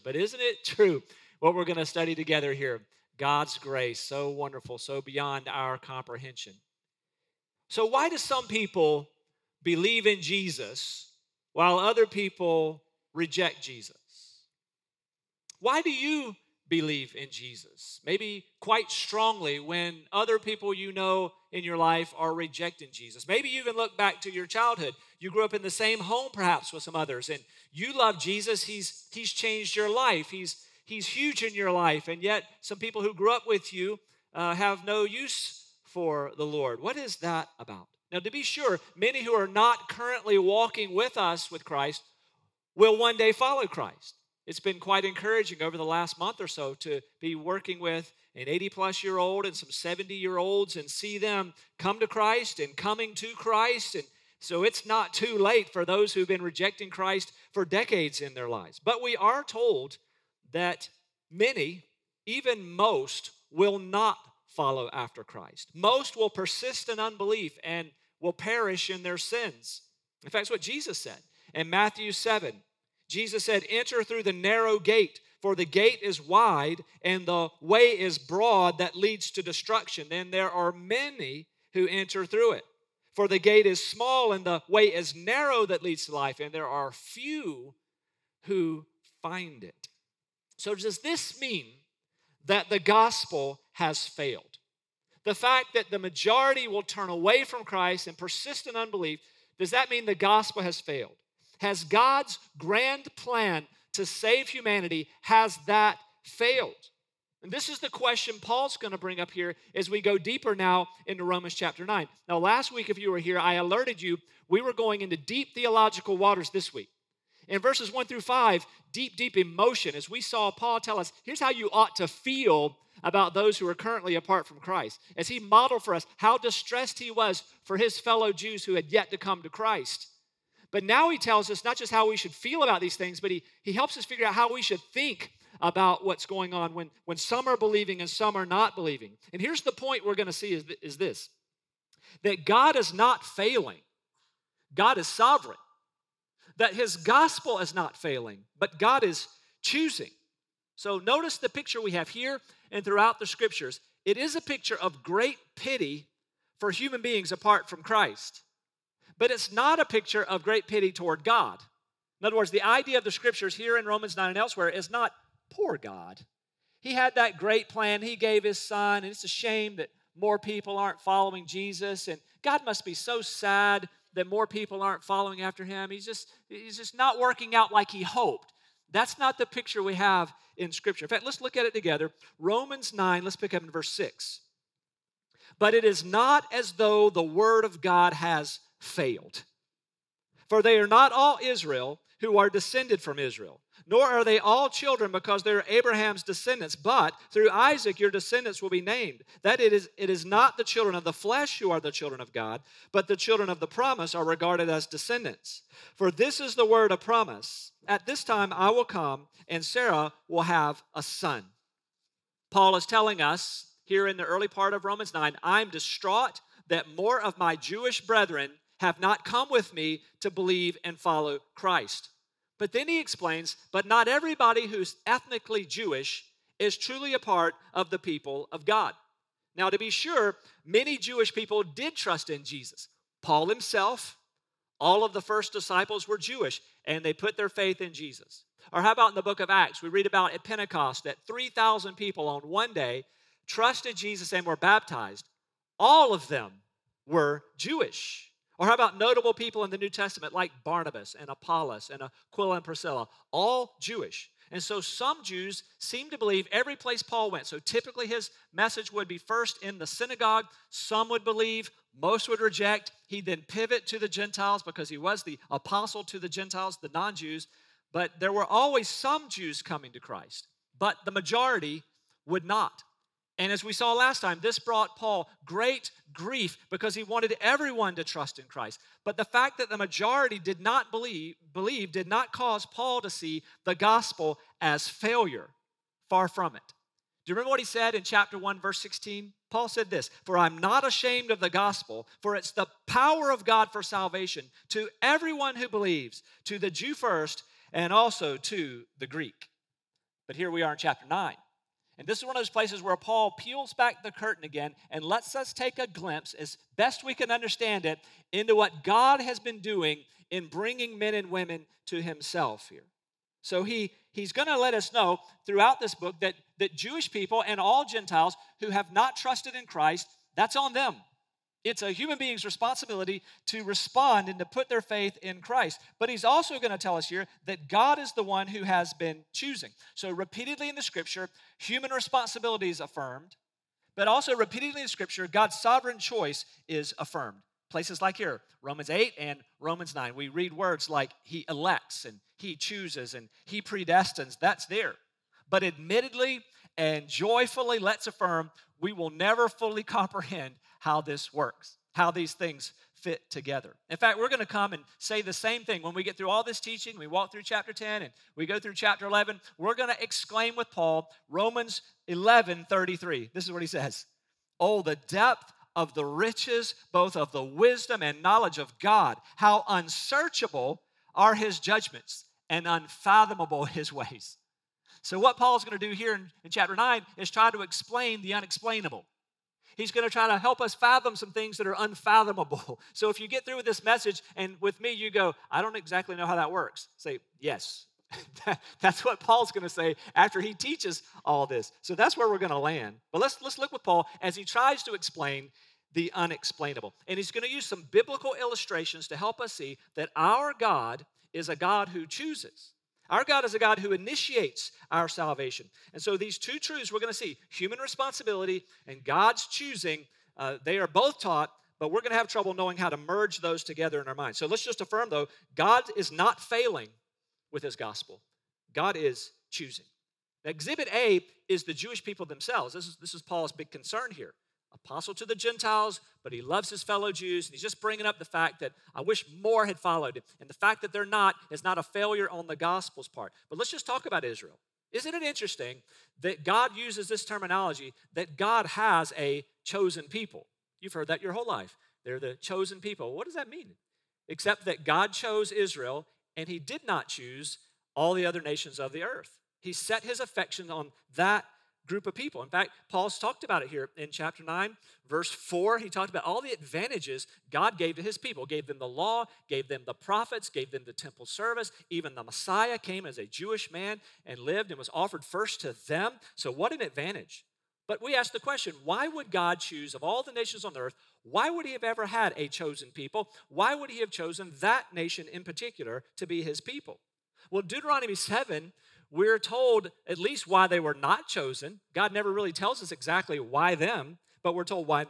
But isn't it true what we're going to study together here? God's grace, so wonderful, so beyond our comprehension. So, why do some people believe in Jesus while other people reject Jesus? Why do you believe in Jesus? Maybe quite strongly when other people you know in your life are rejecting Jesus. Maybe you even look back to your childhood. You grew up in the same home perhaps with some others, and you love Jesus. He's changed your life. He's huge in your life, and yet some people who grew up with you have no use for the Lord. What is that about? Now, to be sure, many who are not currently walking with us with Christ will one day follow Christ. It's been quite encouraging over the last month or so to be working with an 80-plus-year-old and some 70-year-olds and see them come to Christ and coming to Christ. And so it's not too late for those who've been rejecting Christ for decades in their lives. But we are told that many, even most, will not follow after Christ. Most will persist in unbelief and will perish in their sins. In fact, that's what Jesus said. In Matthew 7, Jesus said, "Enter through the narrow gate, for the gate is wide and the way is broad that leads to destruction. Then there are many who enter through it. For the gate is small and the way is narrow that leads to life, and there are few who find it." So does this mean that the gospel has failed? The fact that the majority will turn away from Christ and persist in unbelief, does that mean the gospel has failed? Has God's grand plan to save humanity, has that failed? And this is the question Paul's going to bring up here as we go deeper now into Romans chapter 9. Now, last week, if you were here, I alerted you we were going into deep theological waters this week. In verses 1 through 5, deep emotion, as we saw Paul tell us, here's how you ought to feel about those who are currently apart from Christ, as he modeled for us how distressed he was for his fellow Jews who had yet to come to Christ. But now he tells us not just how we should feel about these things, but he helps us figure out how we should think about what's going on when some are believing and some are not believing. And here's the point we're going to see is this, that God is not failing. God is sovereign. That his gospel is not failing, but God is choosing. So notice the picture we have here and throughout the scriptures. It is a picture of great pity for human beings apart from Christ. But it's not a picture of great pity toward God. In other words, the idea of the scriptures here in Romans 9 and elsewhere is not poor God. He had that great plan. He gave his son, and it's a shame that more people aren't following Jesus. And God must be so sad that more people aren't following after him. He's just not working out like he hoped. That's not the picture we have in Scripture. In fact, let's look at it together. Romans 9, let's pick up in verse 6. But it is not as though the word of God has failed. For they are not all Israel who are descended from Israel, nor are they all children because they are Abraham's descendants, but through Isaac your descendants will be named. That it is not the children of the flesh who are the children of God, but the children of the promise are regarded as descendants. For this is the word of promise. At this time I will come, and Sarah will have a son. Paul is telling us here in the early part of Romans 9, I'm distraught that more of my Jewish brethren have not come with me to believe and follow Christ. But then he explains, but not everybody who's ethnically Jewish is truly a part of the people of God. Now, to be sure, many Jewish people did trust in Jesus. Paul himself, all of the first disciples were Jewish, and they put their faith in Jesus. Or how about in the book of Acts? We read about at Pentecost that 3,000 people on one day trusted Jesus and were baptized. All of them were Jewish. Or how about notable people in the New Testament like Barnabas and Apollos and Aquila and Priscilla, all Jewish. And so some Jews seem to believe every place Paul went. So typically his message would be first in the synagogue. Some would believe, most would reject. He'd then pivot to the Gentiles because he was the apostle to the Gentiles, the non-Jews. But there were always some Jews coming to Christ, but the majority would not. And as we saw last time, this brought Paul great grief because he wanted everyone to trust in Christ. But the fact that the majority did not believe did not cause Paul to see the gospel as failure. Far from it. Do you remember what he said in chapter 1, verse 16? Paul said this, "For I'm not ashamed of the gospel, for it's the power of God for salvation to everyone who believes, to the Jew first, and also to the Greek." But here we are in chapter 9. And this is one of those places where Paul peels back the curtain again and lets us take a glimpse, as best we can understand it, into what God has been doing in bringing men and women to himself here. So he's going to let us know throughout this book that Jewish people and all Gentiles who have not trusted in Christ, that's on them. It's a human being's responsibility to respond and to put their faith in Christ. But he's also going to tell us here that God is the one who has been choosing. So repeatedly in the Scripture, human responsibility is affirmed, but also repeatedly in the Scripture, God's sovereign choice is affirmed. Places like here, Romans 8 and Romans 9, we read words like he elects and he chooses and he predestines. That's there. But admittedly and joyfully, let's affirm, we will never fully comprehend how this works, how these things fit together. In fact, we're going to come and say the same thing. When we get through all this teaching, we walk through chapter 10 and we go through chapter 11, we're going to exclaim with Paul, Romans 11:33. This is what he says. Oh, the depth of the riches, both of the wisdom and knowledge of God. How unsearchable are his judgments and unfathomable his ways. So what Paul's going to do here in chapter 9 is try to explain the unexplainable. He's going to try to help us fathom some things that are unfathomable. So if you get through with this message and with me you go, I don't exactly know how that works. Say, yes. That's what Paul's going to say after he teaches all this. So that's where we're going to land. But let's look with Paul as he tries to explain the unexplainable. And he's going to use some biblical illustrations to help us see that our God is a God who chooses. Our God is a God who initiates our salvation. And so these two truths we're going to see, human responsibility and God's choosing, they are both taught, but we're going to have trouble knowing how to merge those together in our minds. So let's just affirm, though, God is not failing with his gospel. God is choosing. Now, Exhibit A is the Jewish people themselves. This is Paul's big concern here. Apostle to the Gentiles, but he loves his fellow Jews. And he's just bringing up the fact that I wish more had followed him. And the fact that they're not is not a failure on the gospel's part. But let's just talk about Israel. Isn't it interesting that God uses this terminology, that God has a chosen people? You've heard that your whole life. They're the chosen people. What does that mean? Except that God chose Israel, and he did not choose all the other nations of the earth. He set his affection on that group of people. In fact, Paul's talked about it here in chapter 9, verse 4. He talked about all the advantages God gave to his people. Gave them the law, gave them the prophets, gave them the temple service. Even the Messiah came as a Jewish man and lived and was offered first to them. So what an advantage. But we ask the question, why would God choose, of all the nations on the earth, why would he have ever had a chosen people? Why would he have chosen that nation in particular to be his people? Well, Deuteronomy 7, we're told at least why they were not chosen. God never really tells us exactly why them, but we're told why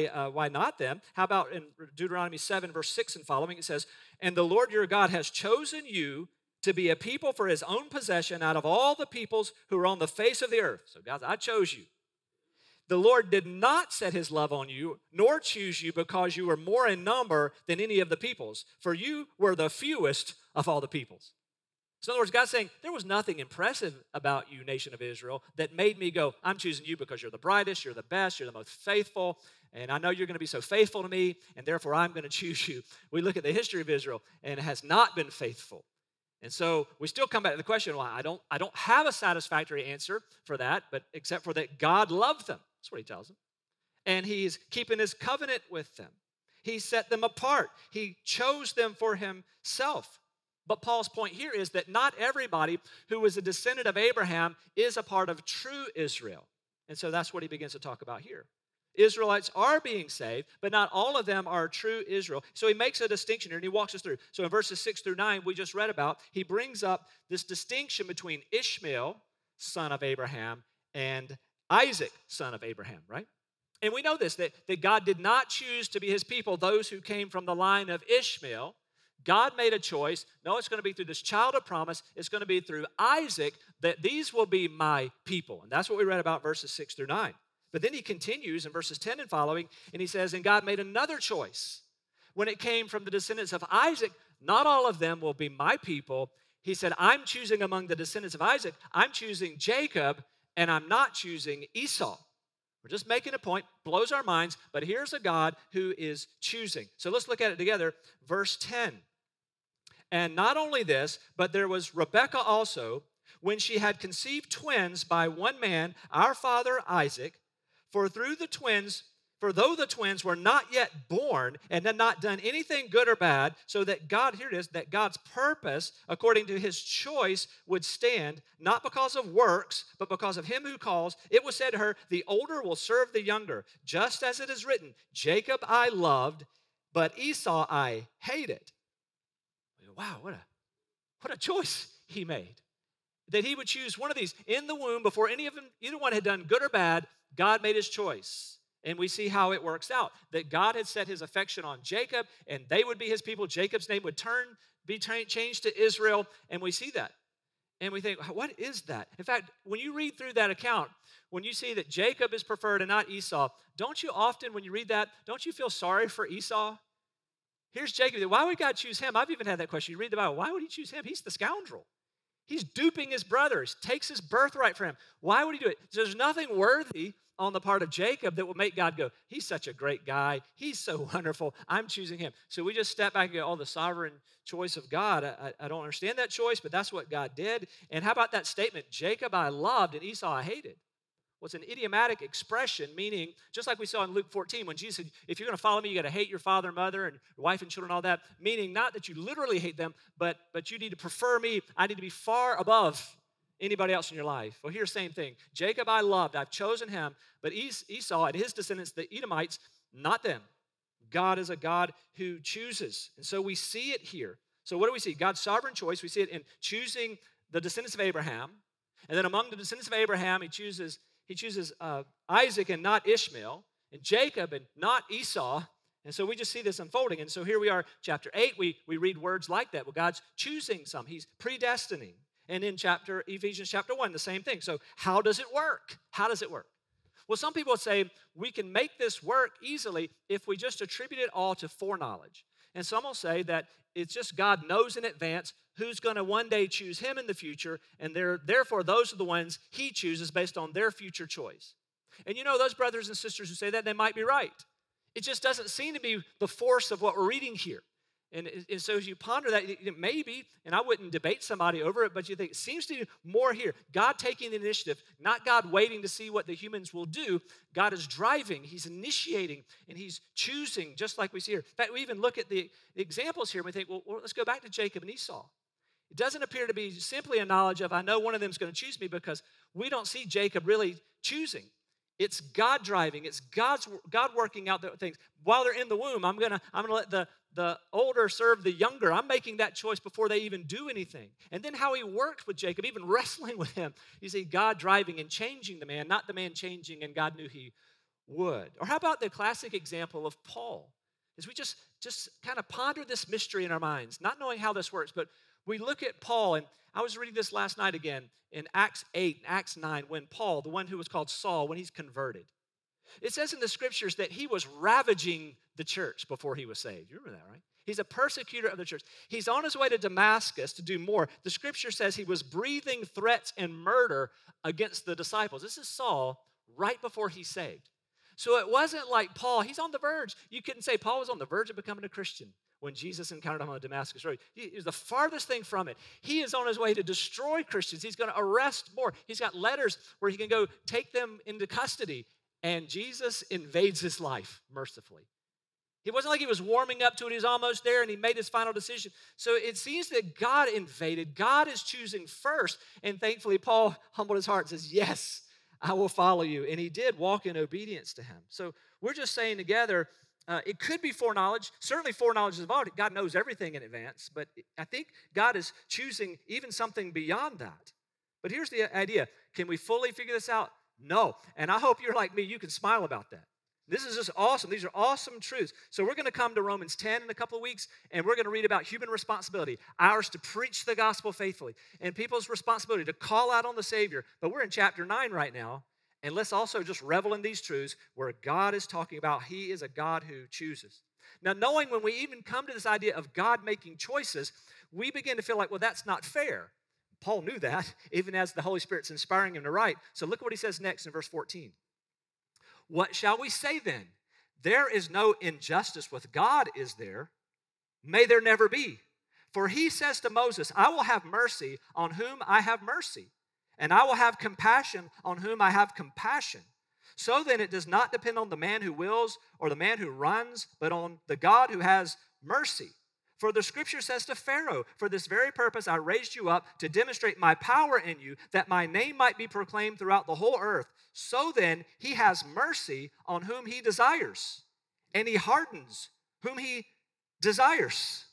not them. How about in Deuteronomy 7, verse 6 and following, it says, and the Lord your God has chosen you to be a people for his own possession out of all the peoples who are on the face of the earth. So God, I chose you. The Lord did not set his love on you, nor choose you because you were more in number than any of the peoples, for you were the fewest of all the peoples. So in other words, God's saying, there was nothing impressive about you, nation of Israel, that made me go, I'm choosing you because you're the brightest, you're the best, you're the most faithful, and I know you're going to be so faithful to me, and therefore I'm going to choose you. We look at the history of Israel, and it has not been faithful. And so we still come back to the question, well, I don't have a satisfactory answer for that, but except for that God loved them. That's what he tells them. And he's keeping his covenant with them. He set them apart. He chose them for himself. But Paul's point here is that not everybody who was a descendant of Abraham is a part of true Israel. And so that's what he begins to talk about here. Israelites are being saved, but not all of them are true Israel. So he makes a distinction here, and he walks us through. So in verses 6 through 9, we just read about, he brings up this distinction between Ishmael, son of Abraham, and Isaac, son of Abraham, right? And we know this, that God did not choose to be his people, those who came from the line of Ishmael. God made a choice. No, it's going to be through this child of promise. It's going to be through Isaac that these will be my people. And that's what we read about verses 6 through 9. But then he continues in verses 10 and following, and he says, and God made another choice. When it came from the descendants of Isaac, not all of them will be my people. He said, I'm choosing among the descendants of Isaac, I'm choosing Jacob, and I'm not choosing Esau. We're just making a point, blows our minds, but here's a God who is choosing. So let's look at it together. Verse 10. And not only this, but there was Rebekah also, when she had conceived twins by one man, our father Isaac, for though the twins were not yet born and had not done anything good or bad, so that God, here it is, that God's purpose, according to his choice, would stand, not because of works, but because of him who calls, it was said to her, the older will serve the younger, just as it is written, Jacob I loved, but Esau I hated. Wow, what a choice he made. That he would choose one of these in the womb before either one had done good or bad. God made his choice. And we see how it works out. That God had set his affection on Jacob, and they would be his people. Jacob's name would be changed to Israel, and we see that. And we think, what is that? In fact, when you read through that account, when you see that Jacob is preferred and not Esau, don't you often, when you read that, don't you feel sorry for Esau? Here's Jacob. Why would God choose him? I've even had that question. You read the Bible. Why would he choose him? He's the scoundrel. He's duping his brothers, takes his birthright from him. Why would he do it? There's nothing worthy on the part of Jacob that will make God go, he's such a great guy. He's so wonderful. I'm choosing him. So we just step back and go, the sovereign choice of God. I don't understand that choice, but that's what God did. And how about that statement, Jacob I loved and Esau I hated? Well, it's an idiomatic expression, meaning, just like we saw in Luke 14, when Jesus said, if you're going to follow me, you got to hate your father and mother and your wife and children, all that, meaning not that you literally hate them, but you need to prefer me. I need to be far above anybody else in your life. Well, here's the same thing. Jacob I loved, I've chosen him, but Esau and his descendants, the Edomites, not them. God is a God who chooses. And so we see it here. So what do we see? God's sovereign choice. We see it in choosing the descendants of Abraham. And then among the descendants of Abraham, he chooses Isaac and not Ishmael, and Jacob and not Esau. And so we just see this unfolding. And so here we are, chapter 8, we read words like that. Well, God's choosing some. He's predestining. And in Ephesians chapter 1, the same thing. So how does it work? How does it work? Well, some people say we can make this work easily if we just attribute it all to foreknowledge. And some will say that it's just God knows in advance who's going to one day choose him in the future, and therefore those are the ones he chooses based on their future choice. And you know, those brothers and sisters who say that, they might be right. It just doesn't seem to be the force of what we're reading here. And so as you ponder that, maybe, and I wouldn't debate somebody over it, but you think it seems to be more here. God taking the initiative, not God waiting to see what the humans will do. God is driving, he's initiating, and he's choosing, just like we see here. In fact, we even look at the examples here, and we think, well, let's go back to Jacob and Esau. It doesn't appear to be simply a knowledge of, I know one of them is going to choose me, because we don't see Jacob really choosing. It's God driving. It's God working out the things. While they're in the womb, I'm gonna let the older serve the younger. I'm making that choice before they even do anything. And then how he worked with Jacob, even wrestling with him. You see God driving and changing the man, not the man changing, and God knew he would. Or how about the classic example of Paul? As we just kind of ponder this mystery in our minds, not knowing how this works, but we look at Paul, and I was reading this last night again in Acts 8 and Acts 9, when Paul, the one who was called Saul, when he's converted. It says in the scriptures that he was ravaging the church before he was saved. You remember that, right? He's a persecutor of the church. He's on his way to Damascus to do more. The scripture says he was breathing threats and murder against the disciples. This is Saul right before he's saved. So it wasn't like Paul, he's on the verge. You couldn't say Paul was on the verge of becoming a Christian when Jesus encountered him on the Damascus Road. It was the farthest thing from it. He is on his way to destroy Christians. He's going to arrest more. He's got letters where he can go take them into custody. And Jesus invades his life mercifully. It wasn't like he was warming up to it. He was almost there, and he made his final decision. So it seems that God invaded. God is choosing first. And thankfully, Paul humbled his heart and says, yes, I will follow you. And he did walk in obedience to him. So we're just saying together, it could be foreknowledge. Certainly foreknowledge is involved. God knows everything in advance. But I think God is choosing even something beyond that. But here's the idea. Can we fully figure this out? No. And I hope you're like me. You can smile about that. This is just awesome. These are awesome truths. So we're going to come to Romans 10 in a couple of weeks, and we're going to read about human responsibility, ours to preach the gospel faithfully, and people's responsibility to call out on the Savior. But we're in chapter 9 right now, and let's also just revel in these truths where God is talking about he is a God who chooses. Now, knowing when we even come to this idea of God making choices, we begin to feel like, well, that's not fair. Paul knew that, even as the Holy Spirit's inspiring him to write. So look what he says next in verse 14. What shall we say then? There is no injustice with God, is there? May there never be. For he says to Moses, I will have mercy on whom I have mercy, and I will have compassion on whom I have compassion. So then it does not depend on the man who wills or the man who runs, but on the God who has mercy. For the scripture says to Pharaoh, for this very purpose I raised you up to demonstrate my power in you, that my name might be proclaimed throughout the whole earth. So then he has mercy on whom he desires, and he hardens whom he desires.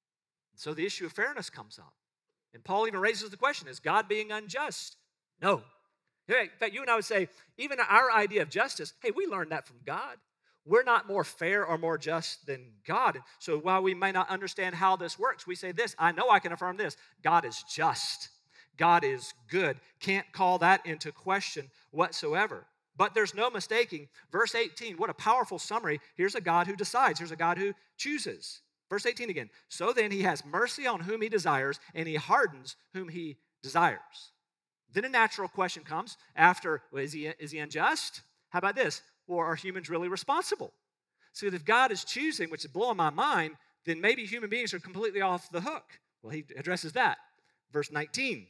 So the issue of fairness comes up. And Paul even raises the question, is God being unjust? No. In fact, you and I would say, even our idea of justice, hey, we learned that from God. We're not more fair or more just than God. So while we may not understand how this works, we say this, I know I can affirm this. God is just. God is good. Can't call that into question whatsoever. But there's no mistaking. Verse 18, what a powerful summary. Here's a God who decides. Here's a God who chooses. Verse 18 again. So then he has mercy on whom he desires, and he hardens whom he desires. Then a natural question comes after, well, is he unjust? How about this? Or are humans really responsible? So if God is choosing, which is blowing my mind, then maybe human beings are completely off the hook. Well, he addresses that. Verse 19.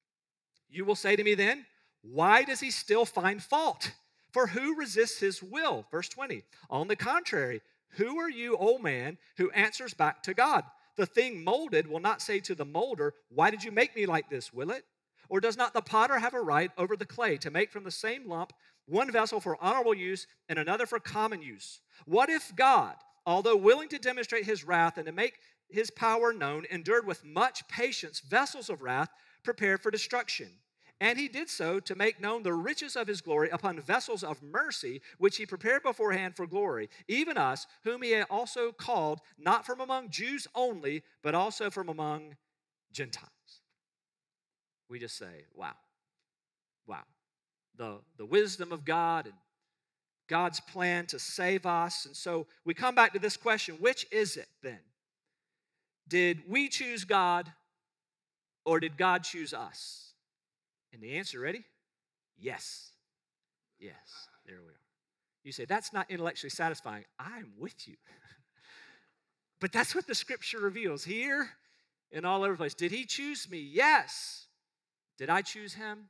You will say to me then, why does he still find fault? For who resists his will? Verse 20. On the contrary, who are you, O man, who answers back to God? The thing molded will not say to the molder, why did you make me like this, will it? Or does not the potter have a right over the clay to make from the same lump one vessel for honorable use and another for common use? What if God, although willing to demonstrate his wrath and to make his power known, endured with much patience vessels of wrath prepared for destruction? And he did so to make known the riches of his glory upon vessels of mercy, which he prepared beforehand for glory, even us, whom he also called, not from among Jews only, but also from among Gentiles. We just say, wow, wow. The wisdom of God and God's plan to save us. And so we come back to this question, which is it then? Did we choose God or did God choose us? And the answer, ready? Yes. Yes. There we are. You say, that's not intellectually satisfying. I'm with you. But that's what the scripture reveals here and all over the place. Did he choose me? Yes. Did I choose him?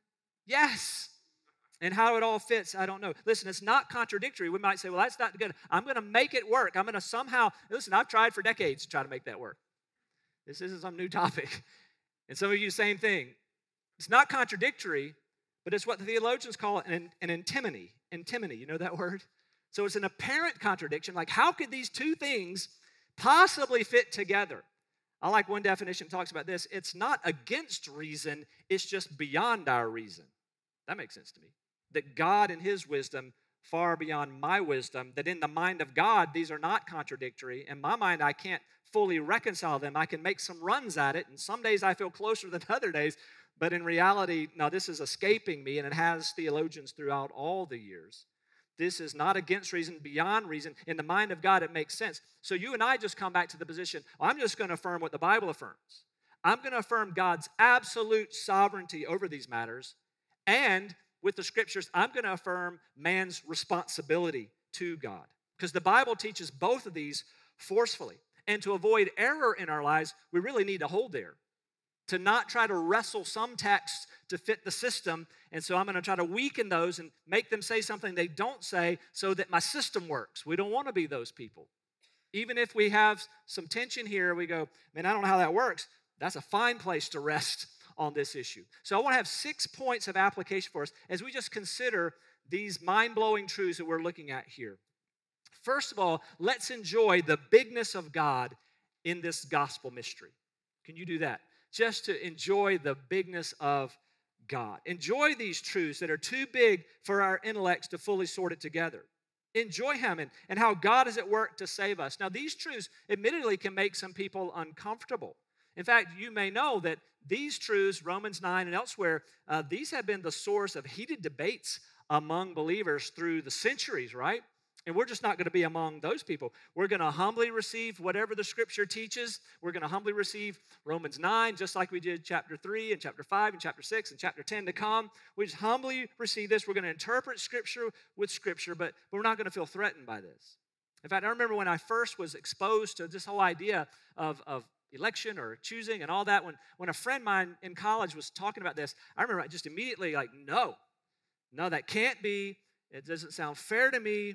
Yes. And how it all fits, I don't know. Listen, it's not contradictory. We might say, well, that's not good. I'm going to make it work. I'm going to somehow, listen, I've tried for decades to try to make that work. This isn't some new topic. And some of you, same thing. It's not contradictory, but it's what the theologians call an antinomy. Antinomy, you know that word? So it's an apparent contradiction. Like, how could these two things possibly fit together? I like one definition that talks about this. It's not against reason, it's just beyond our reason. That makes sense to me. That God in his wisdom, far beyond my wisdom, that in the mind of God, these are not contradictory. In my mind, I can't fully reconcile them. I can make some runs at it, and some days I feel closer than other days. But in reality, now this is escaping me, and it has theologians throughout all the years. This is not against reason, beyond reason. In the mind of God, it makes sense. So you and I just come back to the position, I'm just going to affirm what the Bible affirms. I'm going to affirm God's absolute sovereignty over these matters. And with the scriptures, I'm going to affirm man's responsibility to God. Because the Bible teaches both of these forcefully. And to avoid error in our lives, we really need to hold there. To not try to wrestle some texts to fit the system. And so I'm going to try to weaken those and make them say something they don't say so that my system works. We don't want to be those people. Even if we have some tension here, we go, man, I don't know how that works. That's a fine place to rest on this issue. So I want to have 6 points of application for us as we just consider these mind-blowing truths that we're looking at here. First of all, let's enjoy the bigness of God in this gospel mystery. Can you do that? Just to enjoy the bigness of God. Enjoy these truths that are too big for our intellects to fully sort it together. Enjoy him and how God is at work to save us. Now, these truths admittedly can make some people uncomfortable. In fact, you may know that these truths, Romans 9 and elsewhere, these have been the source of heated debates among believers through the centuries, right? And we're just not going to be among those people. We're going to humbly receive whatever the Scripture teaches. We're going to humbly receive Romans 9, just like we did chapter 3 and chapter 5 and chapter 6 and chapter 10 to come. We just humbly receive this. We're going to interpret Scripture with Scripture, but we're not going to feel threatened by this. In fact, I remember when I first was exposed to this whole idea of election or choosing and all that. When a friend of mine in college was talking about this, I remember I just immediately like, no, that can't be. It doesn't sound fair to me.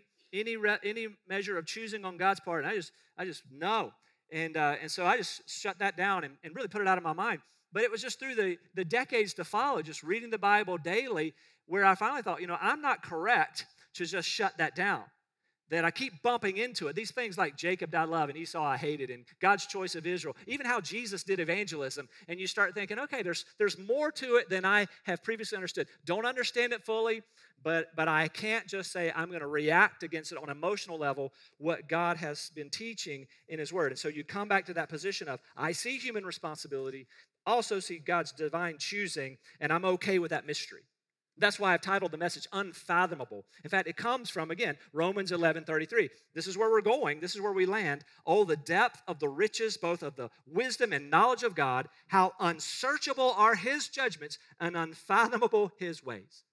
Any measure of choosing on God's part, and I just no. And so I just shut that down and really put it out of my mind. But it was just through the decades to follow, just reading the Bible daily, where I finally thought, I'm not correct to just shut that down. That I keep bumping into it. These things like Jacob I love and Esau I hated, and God's choice of Israel, even how Jesus did evangelism, and you start thinking, okay, there's more to it than I have previously understood. Don't understand it fully, but I can't just say I'm going to react against it on an emotional level, what God has been teaching in His Word. And so you come back to that position of, I see human responsibility, also see God's divine choosing, and I'm okay with that mystery. That's why I've titled the message Unfathomable. In fact, it comes from, again, Romans 11:33. This is where we're going. This is where we land. Oh, the depth of the riches, both of the wisdom and knowledge of God, how unsearchable are His judgments and unfathomable His ways.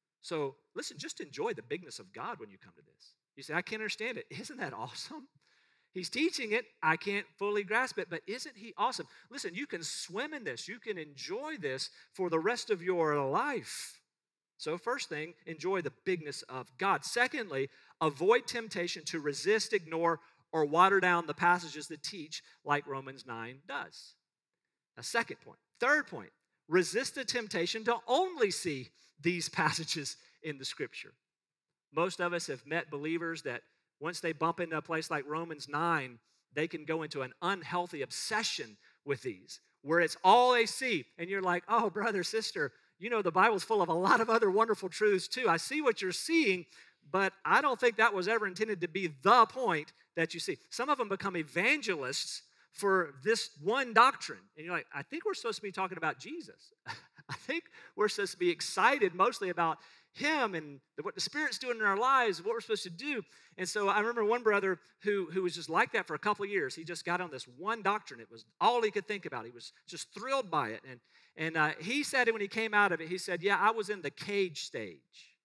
So listen, just enjoy the bigness of God when you come to this. You say, I can't understand it. Isn't that awesome? He's teaching it. I can't fully grasp it, but isn't He awesome? Listen, you can swim in this. You can enjoy this for the rest of your life. So first thing, enjoy the bigness of God. Secondly, avoid temptation to resist, ignore, or water down the passages that teach like Romans 9 does. A second point. Third point, resist the temptation to only see these passages in the Scripture. Most of us have met believers that once they bump into a place like Romans 9, they can go into an unhealthy obsession with these, where it's all they see. And you're like, oh, brother, sister, the Bible's full of a lot of other wonderful truths too. I see what you're seeing, but I don't think that was ever intended to be the point that you see. Some of them become evangelists for this one doctrine. And you're like, I think we're supposed to be talking about Jesus. I think we're supposed to be excited mostly about Him and what the Spirit's doing in our lives, what we're supposed to do. And so I remember one brother who was just like that for a couple of years. He just got on this one doctrine. It was all he could think about. He was just thrilled by it. And he said when he came out of it, he said, yeah, I was in the cage stage.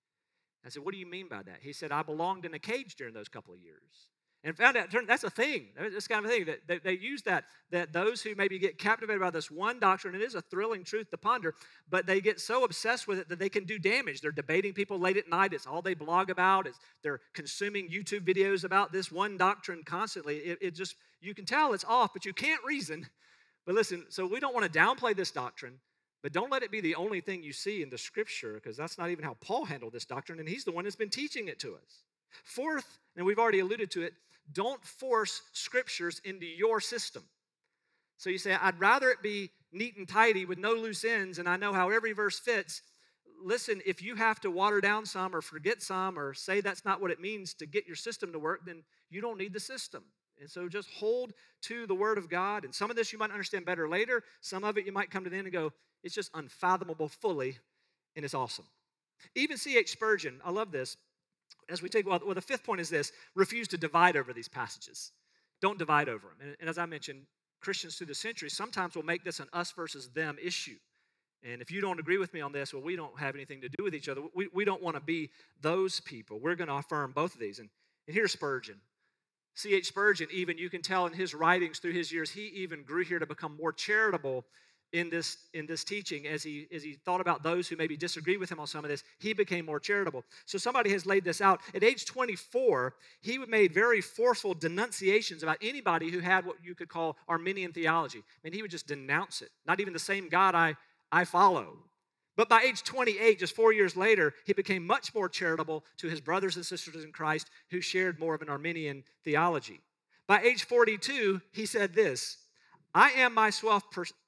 I said, what do you mean by that? He said, I belonged in a cage during those couple of years. And found out that's a thing. That's kind of a thing. That they use that those who maybe get captivated by this one doctrine, it is a thrilling truth to ponder, but they get so obsessed with it that they can do damage. They're debating people late at night. It's all they blog about. They're consuming YouTube videos about this one doctrine constantly. It just, you can tell it's off, but you can't reason. But listen, so we don't want to downplay this doctrine, but don't let it be the only thing you see in the Scripture, because that's not even how Paul handled this doctrine, and he's the one that's been teaching it to us. Fourth, and we've already alluded to it, don't force Scriptures into your system. So you say, I'd rather it be neat and tidy with no loose ends, and I know how every verse fits. Listen, if you have to water down some or forget some or say that's not what it means to get your system to work, then you don't need the system. And so just hold to the Word of God. And some of this you might understand better later. Some of it you might come to the end and go, it's just unfathomable fully, and it's awesome. Even C.H. Spurgeon, I love this. As we take, well, the fifth point is this: refuse to divide over these passages. Don't divide over them. And as I mentioned, Christians through the centuries sometimes will make this an us versus them issue. And if you don't agree with me on this, well, we don't have anything to do with each other. We don't want to be those people. We're going to affirm both of these. And here's Spurgeon. C.H. Spurgeon, even you can tell in his writings through his years, he even grew here to become more charitable in this teaching. As he thought about those who maybe disagree with him on some of this, he became more charitable. So somebody has laid this out. At age 24, he made very forceful denunciations about anybody who had what you could call Arminian theology. I mean, he would just denounce it. Not even the same God I follow. But by age 28, just 4 years later, he became much more charitable to his brothers and sisters in Christ who shared more of an Arminian theology. By age 42, he said this: I am myself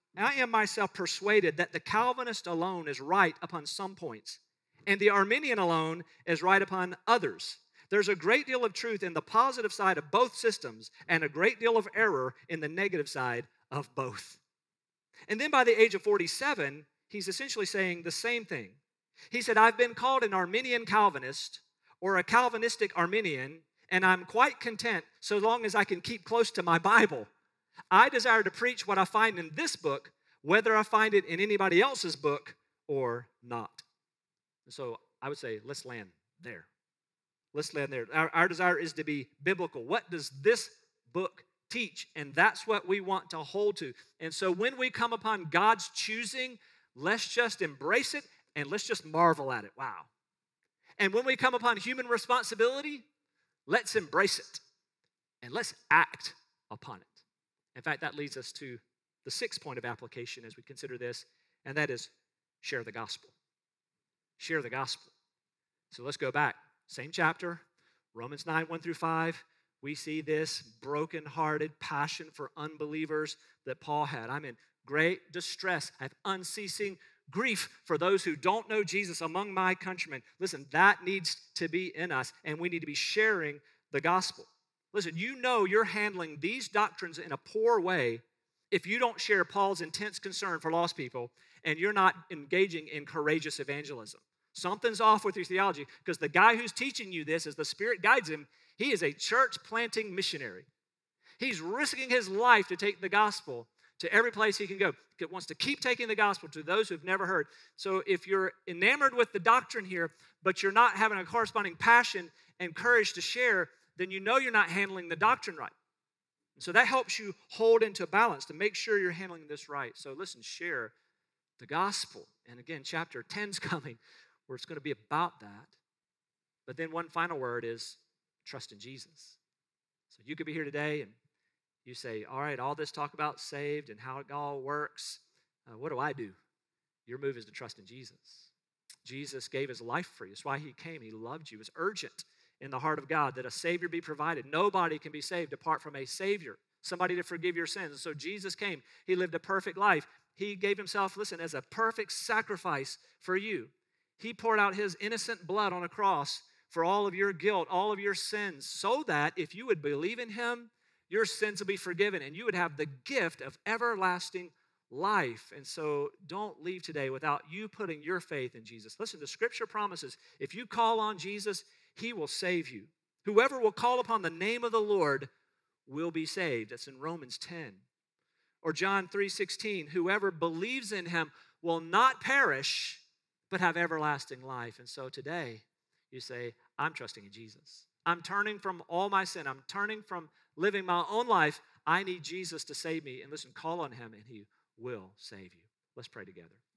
persuaded that the Calvinist alone is right upon some points, and the Arminian alone is right upon others. There's a great deal of truth in the positive side of both systems, and a great deal of error in the negative side of both. And then by the age of 47, he's essentially saying the same thing. He said, I've been called an Arminian Calvinist or a Calvinistic Arminian, and I'm quite content so long as I can keep close to my Bible. I desire to preach what I find in this book, whether I find it in anybody else's book or not. And so I would say, let's land there. Let's land there. Our desire is to be biblical. What does this book teach, and that's what we want to hold to. And so when we come upon God's choosing, let's just embrace it and let's just marvel at it. Wow. And when we come upon human responsibility, let's embrace it and let's act upon it. In fact, that leads us to the sixth point of application as we consider this, and that is share the gospel. Share the gospel. So let's go back. Same chapter, Romans 9, 1 through 5. We see this broken-hearted passion for unbelievers that Paul had. I'm in great distress. I have unceasing grief for those who don't know Jesus among my countrymen. Listen, that needs to be in us, and we need to be sharing the gospel. Listen, you know you're handling these doctrines in a poor way if you don't share Paul's intense concern for lost people and you're not engaging in courageous evangelism. Something's off with your theology, because the guy who's teaching you this, as the Spirit guides him, he is a church-planting missionary. He's risking his life to take the gospel to every place he can go. He wants to keep taking the gospel to those who've never heard. So if you're enamored with the doctrine here, but you're not having a corresponding passion and courage to share, then you know you're not handling the doctrine right. So that helps you hold into balance to make sure you're handling this right. So listen, share the gospel. And again, chapter 10's coming, where it's going to be about that. But then one final word is trust in Jesus. So you could be here today and you say, all right, all this talk about saved and how it all works, what do I do? Your move is to trust in Jesus. Jesus gave his life for you. That's why he came. He loved you. It was urgent in the heart of God that a Savior be provided. Nobody can be saved apart from a Savior, somebody to forgive your sins. And so Jesus came. He lived a perfect life. He gave himself, listen, as a perfect sacrifice for you. He poured out his innocent blood on a cross for all of your guilt, all of your sins, so that if you would believe in him, your sins will be forgiven and you would have the gift of everlasting life. And so don't leave today without you putting your faith in Jesus. Listen, the scripture promises if you call on Jesus, he will save you. Whoever will call upon the name of the Lord will be saved. That's in Romans 10. Or John 3:16, whoever believes in him will not perish, but have everlasting life. And so today, you say, I'm trusting in Jesus. I'm turning from all my sin. I'm turning from living my own life. I need Jesus to save me. And listen, call on him and he will save you. Let's pray together.